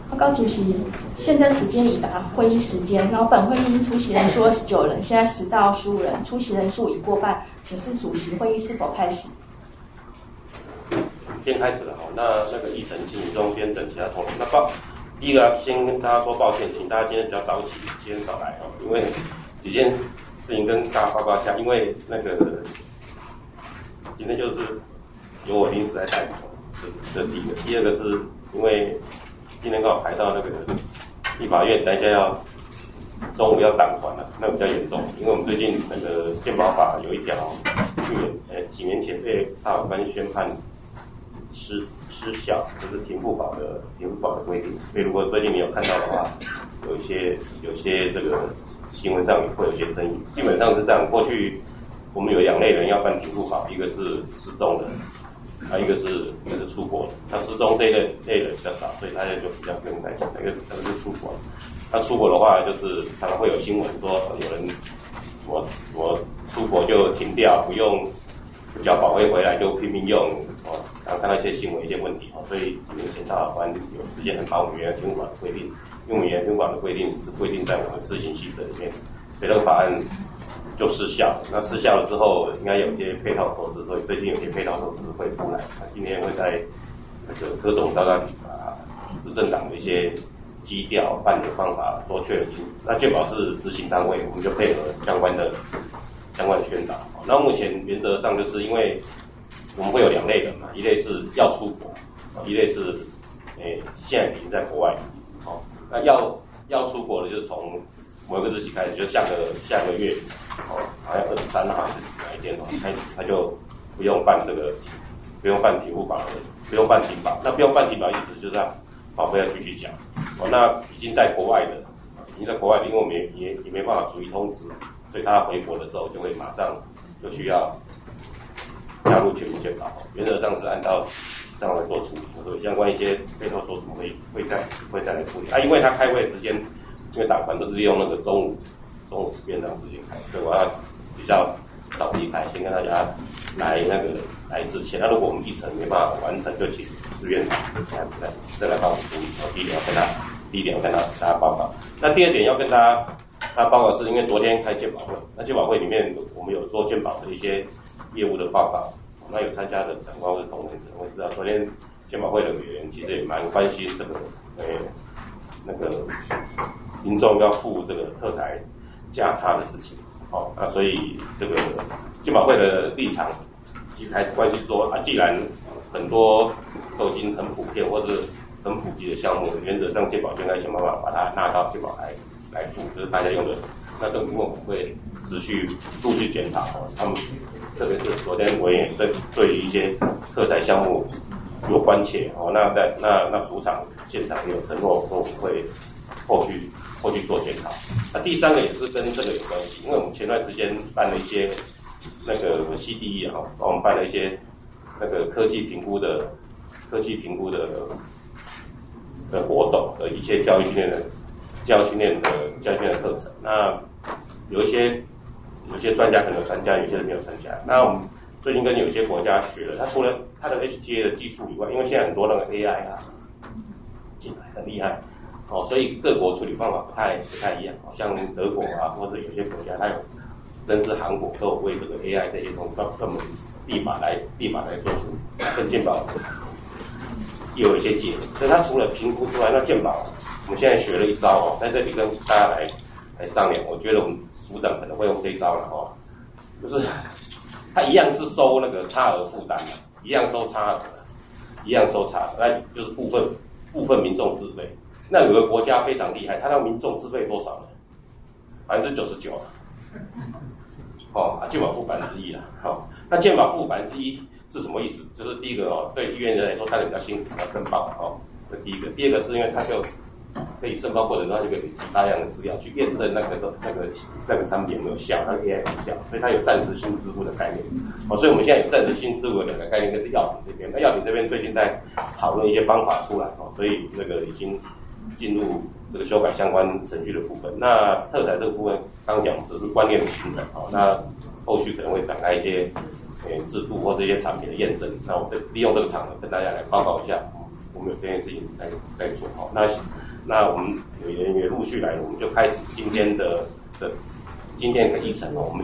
报告主席，现在时间已达会议时间，然后本会议出席人数29人，现在10到15人，出席人数已过半，请示主席会议是否开始？ 先开始了哈，那个议程进行中，先等其他同仁。第一个先跟大家说抱歉，请大家今天比较早起，今天早来哈，因为几件事情跟大家报告一下，因为那个今天就是由我临时来代理，这第一个。第二个是因为今天刚好排到那个立法院，大家中午要党团了，那比较严重，因为我们最近那个健保法有一条，几年前被大法官宣判失效，就是停付保的规定。所以如果最近你有看到的话，有些这个新闻上也会有一些争议。基本上是这样，过去我们有2类人要办停付保，一个是失踪的，一个是出国的。他失踪这一类人比较少，所以大家就比较不用担心。那个是出国的。他出国的话，就是常常会有新闻说有人什么出国就停掉，不用缴保费回来就拼命用哦。然后看到一些新闻一些问题哦，所以几年前大法官有时间很把我们原来停付保的规定，因为我们原来停付保的规定是规定在我们施行细则里面，所以这个法案就失效了。那失效了之后，应该有一些配套措施，所以最近有些配套措施会出来。今天会在那个柯总到那里把执政党的一些基调、办理方法都确认清楚。那健保是执行单位，我们就配合相关的宣导。那目前原则上就是因为我们会有2类人嘛，一类是要出国，一类是现在已经在国外。好，那要出国的就是从某一个日期开始，就下个月好像23号还是哪一天开始，他就不用办停付保了，不用办停保。那不用办停保意思就是他保费要继续缴。那已经在国外的，因为我们也没办法逐一通知，所以他回国的时候就会马上就需要加入全民健保。原则上是按照这样来做处理，所以相关一些配套措施会再来处理。因为他开会的时间，因为党团都是利用那个中午吃便当时间开，所以我要比较早离开，先跟大家来之前。那如果我们议程没办法完成，就请志愿长再来帮我们处理。第一点要跟大家报告。那第二点要跟大家报告是因为昨天开健保会，那健保会里面我们有做健保的一些业务的报告，那有参加的长官或者同仁可能会知道，昨天健保会的委员其实也蛮关心这个那个民众要付这个特财价差的事情。那所以这个健保会的立场其实还是关心说既然很多都已经很普遍或是很普及的项目，原则上健保就应该想办法把它纳到健保来付，就是大家用的。那这个部分我们会持续陆续检讨他们，特别是昨天我也对于一些特财项目有关切那署长现场也有承诺说我们会后续做检讨。那第三个也是跟这个有关系，因为我们前段时间办了一些那个 CDE 帮我们办了一些那个科技评估的活动的一些教育训练的课程。那有一些专家可能有参加，有些人没有参加。那我们最近跟有些国家学了，它除了它的 HTA 的技术以外，因为现在很多那个 AI 进来很厉害，所以各国处理方法不太一样。像德国或者有些国家，它有甚至韩国都有为这个 AI 这些东西专门立法来做处理，跟健保也有一些结合。所以它除了评估之外，那健保我们现在学了一招在这里跟大家来商量。我觉得我们署长可能会用这一招了就是他一样是收那个差额负担一样收差额，那就是部分民众自费。那有个国家非常厉害，他让民众自费多少呢？99%健保付1%那健保付1%是什么意思？就是第一个对医院人来说，他比较辛苦，要申报这第一个。第二个是因为他就可以申报过程中，他就可以累积大量的资料去验证那个产品有没有效，那个 AI 有效，所以它有暂时性支付的概念。所以我们现在有暂时性支付的2个概念，一个是药品这边，那药品这边最近在讨论一些方法出来所以那个已经进入这个修改相关程序的部分。那特财这个部分刚刚讲只是观念的形成那后续可能会展开一些制度或这些产品的验证。那我利用这个场合跟大家来报告一下，我们有这件事情在做那那我们委员也陆续来了，我们就开始今天的议程哦。我们